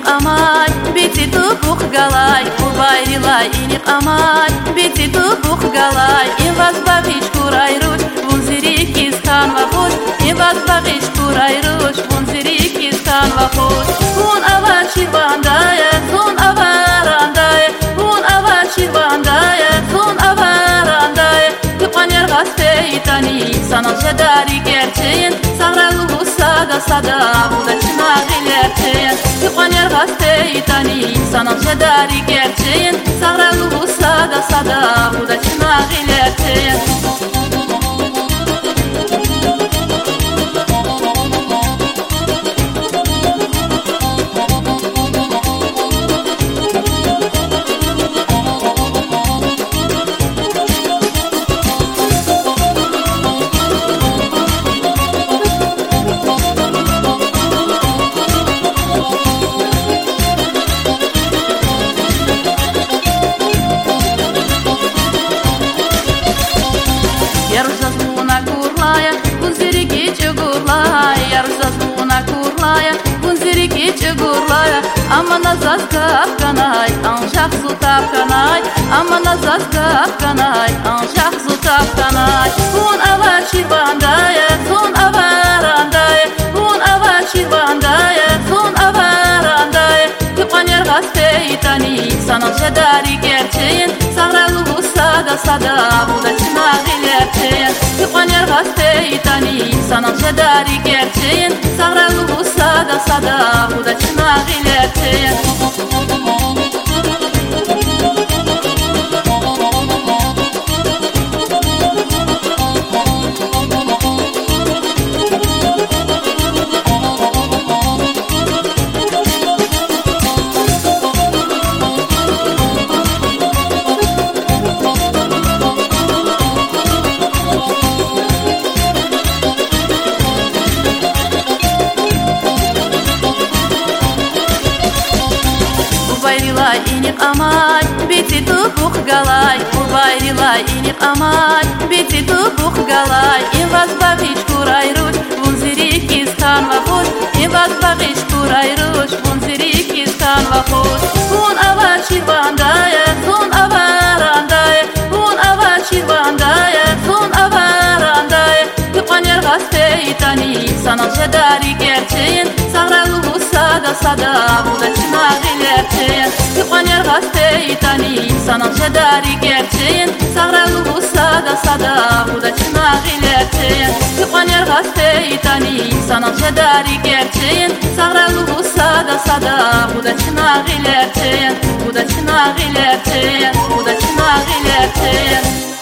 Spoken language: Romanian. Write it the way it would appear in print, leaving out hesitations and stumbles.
amay biti tupuk galay ubayrila inik amay biti tupuk galay invaz bagish kuray rush bunziri kiskan va khush invaz bagish kuray rush bunziri kiskan va khush un avar shirvandaye un avarandaye un avar shirvandaye un avarandaye tuqanyer gasteytani sana jedari gerçeğin sagralu sada buda çınağilerçeğin tuqanyer gasteytani sana jedari gerçeğin sagralu sada buda çınağilerçeğin Yarzazluna kurlaya, bunziriki çugurlaya Yarzazluna kurlaya, bunziriki çugurlaya Ama nazaz kapkanay, anjak su tapkanay Ama nazaz kapkanay, anjak su tapkanay Un avar şirvandaya, un avarandaya Un avar şirvandaya, un avarandaya Tuqanyer gasteytani, sana jedari gerçeğin Sagralu sada buda çınağilerçeğin tuqanyer gasteytani sana jedari gerçeğin sagralu sada buda çınağilerçeğin Ubayrila inik amay biti tupuk galay Ubayrila inik amay biti tupuk galay invaz bagish kuray rush bunziri kiskan va khush invaz bagish kuray rush bunziri kiskan va khush un avar shirvandaye un avarandaye un avar shirvandaye un avarandaye tuqanyer gasteytani sana jedari gerçeğin sagralu sada buda çınağilerçeğin tuqanyer gasteytani sana jedari gerçeğin sagralu sada buda çınağilerçeğin tuqanyer gasteytani sana jedari gerçeğin sagralu sada buda çınağilerçeğin buda çınağilerçeğin buda çınağilerçeğin